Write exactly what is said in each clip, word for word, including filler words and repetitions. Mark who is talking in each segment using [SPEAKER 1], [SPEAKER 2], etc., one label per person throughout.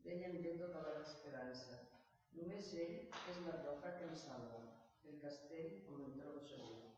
[SPEAKER 1] Tenha en Déu tota la esperança. Només ell és la roca que em salva, el castell on em trobo segur.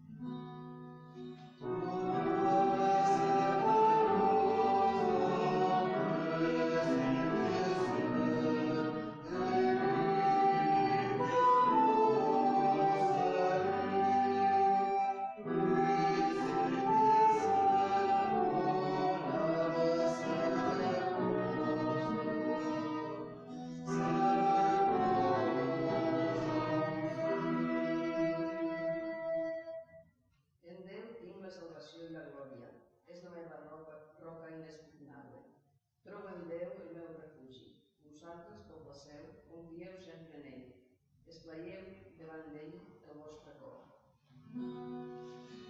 [SPEAKER 1] En Déu tinc la salvació i la glòria. És la meva roca inexpugnable. Trobo en Déu el meu refugi. Vosaltres, poble seu, confieu sempre en ell. Esplaieu davant d'ell el vostre cor.